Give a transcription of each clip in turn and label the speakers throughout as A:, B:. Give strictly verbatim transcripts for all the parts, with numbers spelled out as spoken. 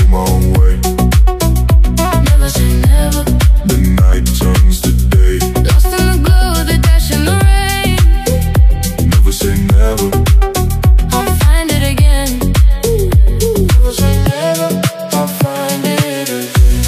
A: my own way.
B: Never say never.
A: The night turns to day.
B: Lost in the glow, the dash in the rain.
A: Never say never.
B: I'll find it again. Never say never. I'll find it again.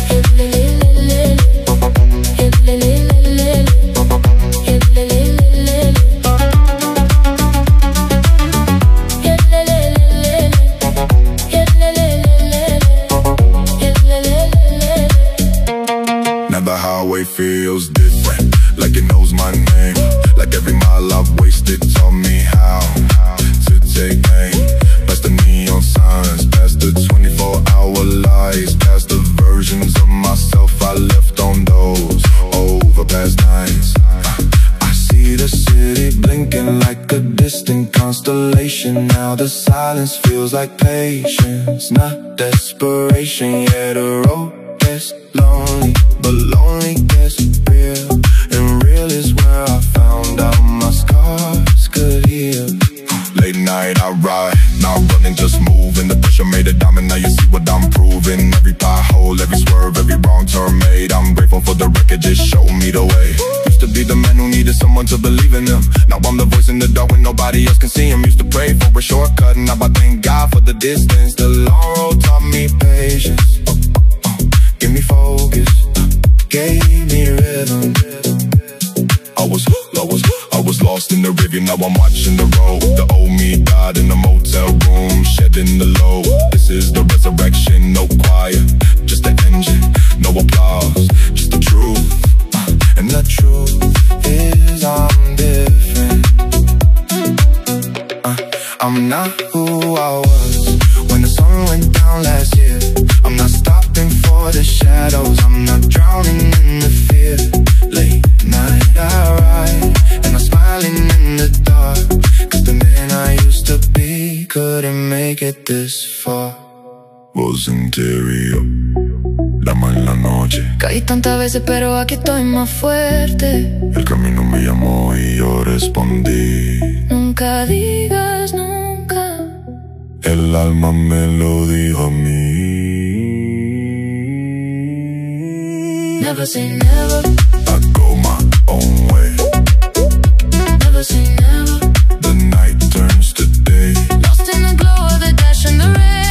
A: Now the highway feels different, like it knows my name. Like every mile I've wasted taught me how to take aim. Past the neon signs, past the twenty-four hour lies, past the versions of myself I left on those overpass nights. I see the city blinking like a distant constellation. Now the silence feels like patience, not desperation. Yeah, the road gets lonely, but lonely gets real, and real is where I found out my scars could heal. Late night I ride, not running, just moving. The pressure made a diamond, now you see what I'm proving. Every pothole, every swerve, every wrong turn made. I'm grateful for the record, just show me the way. Used to be the man who needed someone to believe in him. Now I'm the voice in the dark when nobody else can see him. Used to pray for a shortcut, and now I thank God for the distance. The long road taught me patience. Oh, oh, oh. Give me focus, gave me rhythm. I was, I was, I was lost in the river, now I'm watching the road. The old me died in the motel room, shedding the load. This is the resurrection, no choir, just the engine, no applause, just the truth. And the truth is I'm different. uh, I'm not who I was when the sun went down last year. I'm not stopping for the shadows, I'm not drowning in the fear. Late night I ride, and I'm smiling in the dark, cause the man I used to be couldn't make it this far. Voz interior, llama en la noche.
B: Caí tantas veces pero aquí estoy más fuerte.
A: El camino me llamó y yo respondí.
B: Nunca digas nunca.
A: El alma me lo dijo a mí.
B: Never say never.
A: I go my own way.
B: Never say never.
A: The night turns to day.
B: Lost in the glow of the dash in the rain.